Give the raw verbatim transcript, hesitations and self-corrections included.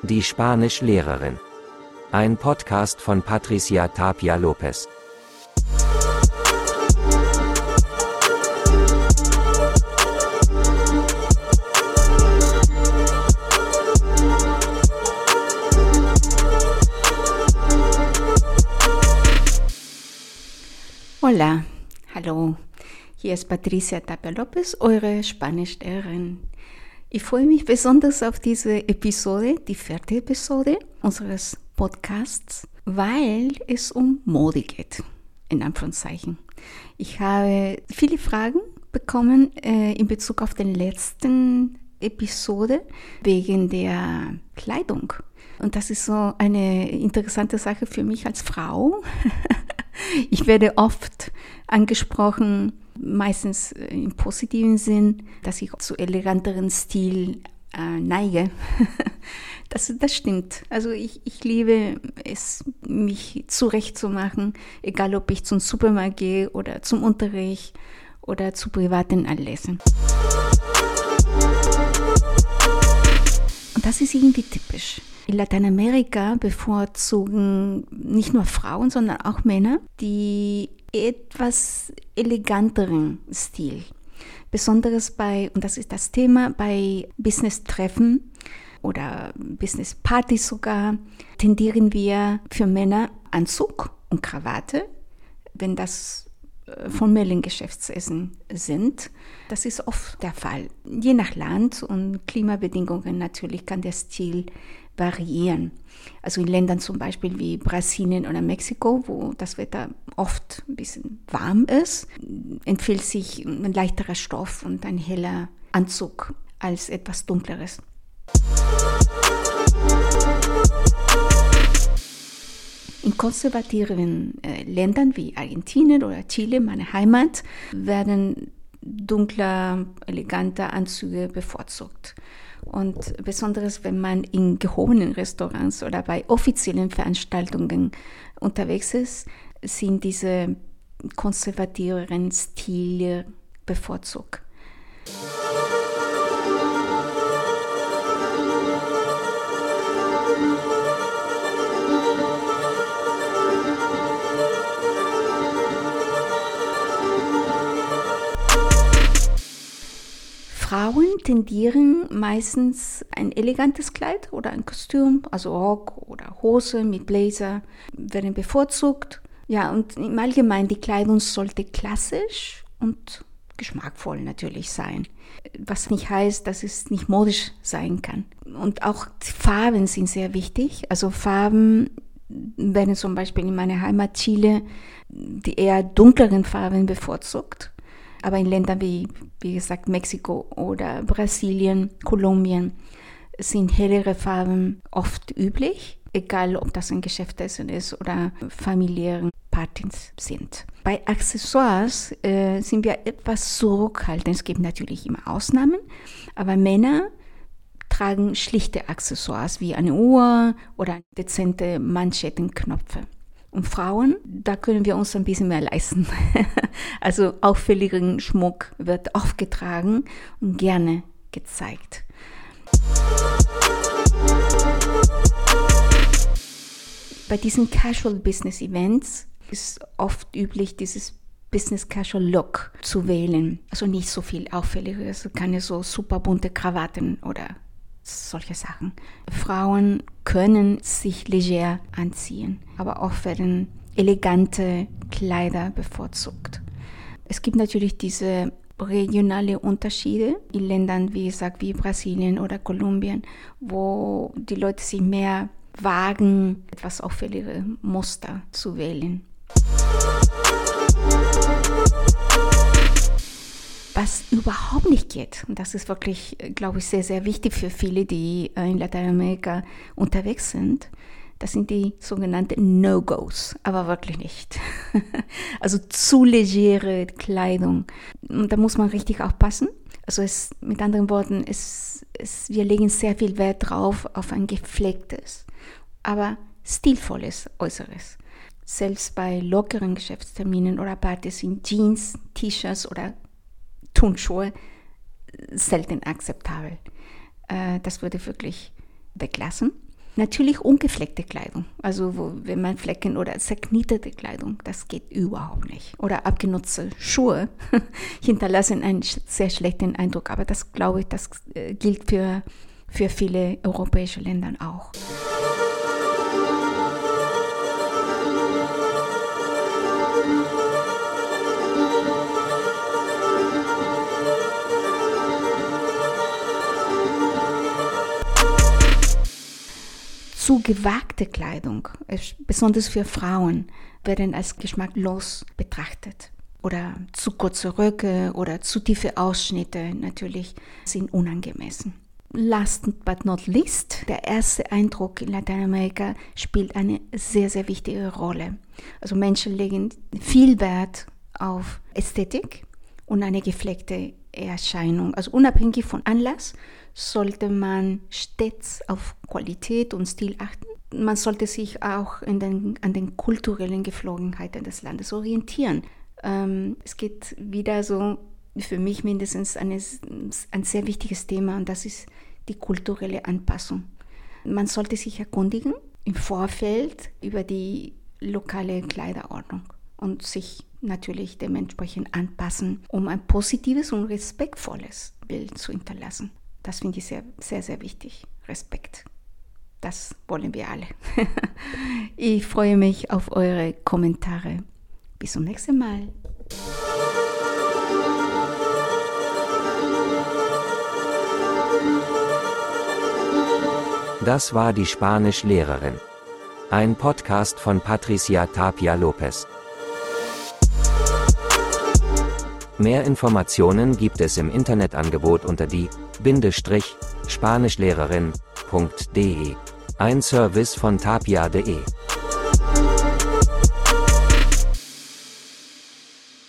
Die Spanischlehrerin. Ein Podcast von Patricia Tapia Lopez. Hola, hallo, hier ist Patricia Tapia Lopez, eure Spanischlehrerin. Ich freue mich besonders auf diese Episode, die vierte Episode unseres Podcasts, weil es um Mode geht, in Anführungszeichen. Ich habe viele Fragen bekommen äh, in Bezug auf den letzten Episode wegen der Kleidung. Und das ist so eine interessante Sache für mich als Frau. Ich werde oft angesprochen, meistens im positiven Sinn, dass ich zu eleganteren Stil äh, neige. Das, das stimmt. Also ich, ich liebe es, mich zurechtzumachen, egal ob ich zum Supermarkt gehe oder zum Unterricht oder zu privaten Anlässen. Und das ist irgendwie typisch. In Lateinamerika bevorzugen nicht nur Frauen, sondern auch Männer die etwas eleganteren Stil. Besonders bei, und das ist das Thema, bei Business-Treffen oder Business-Partys sogar, tendieren wir für Männer Anzug und Krawatte, wenn das formellen Geschäftsessen sind. Das ist oft der Fall. Je nach Land und Klimabedingungen natürlich kann der Stil variieren. Also in Ländern zum Beispiel wie Brasilien oder Mexiko, wo das Wetter oft ein bisschen warm ist, empfiehlt sich ein leichterer Stoff und ein heller Anzug als etwas dunkleres. In konservativen äh, Ländern wie Argentinien oder Chile, meine Heimat, werden dunkler, eleganter Anzüge bevorzugt. Und besonders wenn man in gehobenen Restaurants oder bei offiziellen Veranstaltungen unterwegs ist, sind diese konservativeren Stile bevorzugt. Frauen tendieren meistens ein elegantes Kleid oder ein Kostüm, also Rock oder Hose mit Blazer, werden bevorzugt. Ja, und im Allgemeinen, die Kleidung sollte klassisch und geschmackvoll natürlich sein. Was nicht heißt, dass es nicht modisch sein kann. Und auch die Farben sind sehr wichtig. Also Farben werden zum Beispiel in meiner Heimat Chile die eher dunkleren Farben bevorzugt. Aber in Ländern wie, wie gesagt, Mexiko oder Brasilien, Kolumbien sind hellere Farben oft üblich, egal ob das ein Geschäftsessen ist oder familiäre Partys sind. Bei Accessoires äh, sind wir etwas zurückhaltend. Es gibt natürlich immer Ausnahmen, aber Männer tragen schlichte Accessoires wie eine Uhr oder dezente Manschettenknöpfe. Und Frauen, da können wir uns ein bisschen mehr leisten. Also auffälligen Schmuck wird oft getragen und gerne gezeigt. Bei diesen Casual Business Events ist oft üblich, dieses Business Casual Look zu wählen. Also nicht so viel Auffälliges, keine so super bunte Krawatten oder solche Sachen. Frauen können sich leger anziehen, aber oft werden elegante Kleider bevorzugt. Es gibt natürlich diese regionale Unterschiede in Ländern, wie gesagt, wie Brasilien oder Kolumbien, wo die Leute sich mehr wagen, etwas auffällige Muster zu wählen. Was überhaupt nicht geht, und das ist wirklich, glaube ich, sehr, sehr wichtig für viele, die in Lateinamerika unterwegs sind, das sind die sogenannten No-Gos, aber wirklich nicht. Also zu legere Kleidung. Und da muss man richtig aufpassen. Also es, mit anderen Worten, es, es, wir legen sehr viel Wert drauf auf ein gepflegtes, aber stilvolles Äußeres. Selbst bei lockeren Geschäftsterminen oder Partys sind Jeans, T-Shirts oder Turnschuhe selten akzeptabel. Äh, das würde wirklich weglassen. Natürlich ungefleckte Kleidung, also wo, wenn man Flecken oder zerknitterte Kleidung, das geht überhaupt nicht. Oder abgenutzte Schuhe hinterlassen einen sehr schlechten Eindruck, aber das glaube ich, das äh, gilt für, für viele europäische Länder auch. Zu gewagte Kleidung, besonders für Frauen, werden als geschmacklos betrachtet. Oder zu kurze Röcke oder zu tiefe Ausschnitte natürlich sind unangemessen. Last but not least, der erste Eindruck in Lateinamerika spielt eine sehr, sehr wichtige Rolle. Also Menschen legen viel Wert auf Ästhetik und eine gepflegte Erscheinung. Also unabhängig von Anlass sollte man stets auf Qualität und Stil achten. Man sollte sich auch in den, an den kulturellen Geflogenheiten des Landes orientieren. Ähm, es geht wieder so, für mich mindestens eine, ein sehr wichtiges Thema, und das ist die kulturelle Anpassung. Man sollte sich erkundigen im Vorfeld über die lokale Kleiderordnung und sich natürlich dementsprechend anpassen, um ein positives und respektvolles Bild zu hinterlassen. Das finde ich sehr, sehr, sehr wichtig. Respekt. Das wollen wir alle. Ich freue mich auf eure Kommentare. Bis zum nächsten Mal. Das war die Spanischlehrerin. Ein Podcast von Patricia Tapia Lopez. Mehr Informationen gibt es im Internetangebot unter die Bindestrich Spanischlehrerin punkt de. Ein Service von tapia punkt de.